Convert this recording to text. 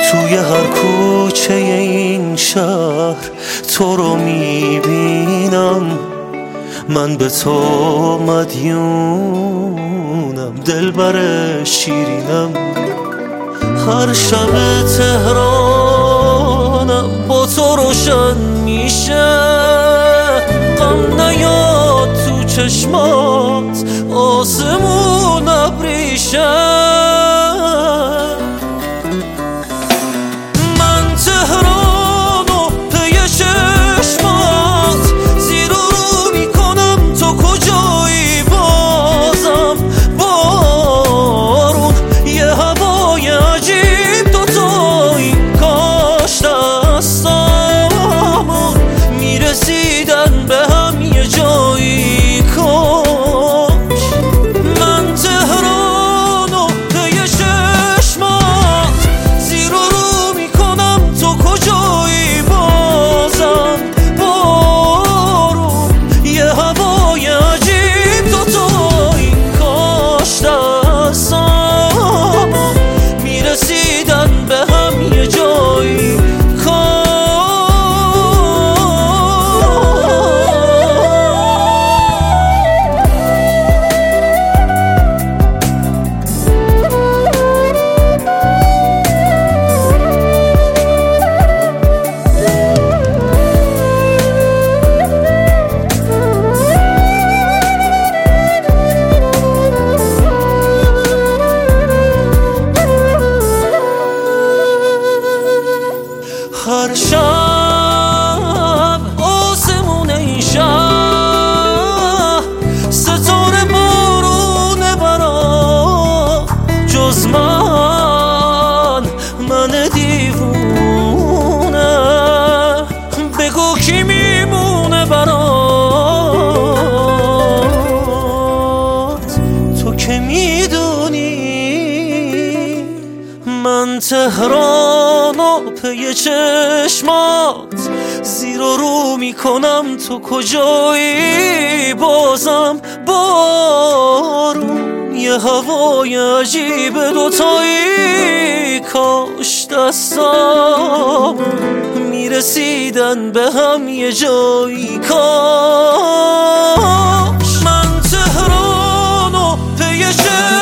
توی هر کوچه این شهر تو رو میبینم، من به تو مدیونم، دلبر شیرینم. هر شب تهرانم با تو روشن میشه، غم نیاد تو چشمات، آسمون ابریشه. من تهرانو پی چشمات زیر و رو میکنم، تو کجایی بازم بارون، یه هوای عجیب دوتایی، کاش دستامون میرسیدن به هم یه جایی، کاش. من تهرانو پی چشمات زیر و رو میکنم، تو کجایی بازم بارون، یه هوای عجیب دوتایی، کاش دستامون میرسیدن به هم یه جایی، کاش. هر شب آسمون این شهر ستاره بارونه برا، جز من دیوونه، بگو کی میمونه برات، تو که میدونی من تهرانو پی چشمات زیر و رو میکنم، تو کجایی بازم بارون، یه هوای عجیب دوتایی، کاش دستام میرسیدن به هم یه جایی، کاش. من تهرانو پی